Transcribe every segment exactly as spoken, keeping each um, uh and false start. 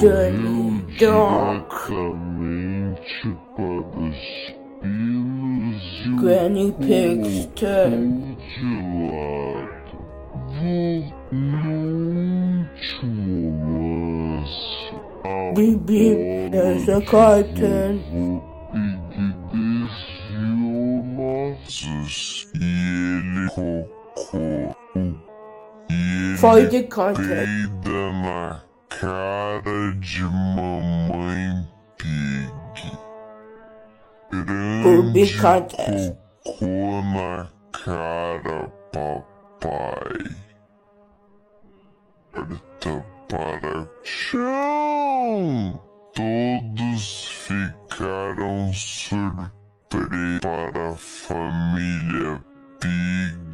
Danny Dog. Diretamente para os pinos e Granny Pig's turn. de lado. Vou no último lance. Beep beep, there's a carton. E ele cocô. E ele For the contest. peida na cara de mamãe Pig. For the Grande contest. cocô na cara, papai. Corta para o chão. Todos ficaram surpresos para a família Pig.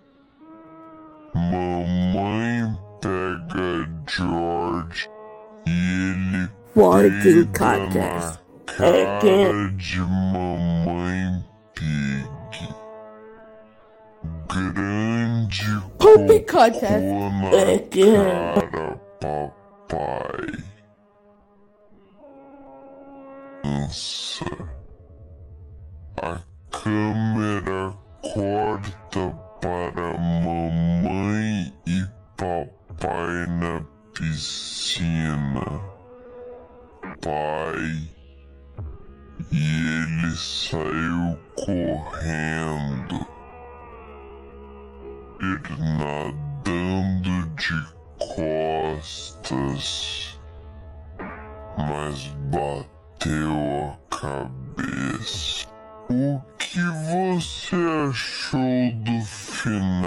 Mamãe pega George e ele For the peida contest. na cara Again. de mamãe Pig. Grande For the cocô contest. na Again. cara, papai. Dança. A câmera corta para mamãe e papai na piscina. Pai. E ele saiu correndo. Ir nadando de costas, mas bateu a cabeça. O que você achou do final?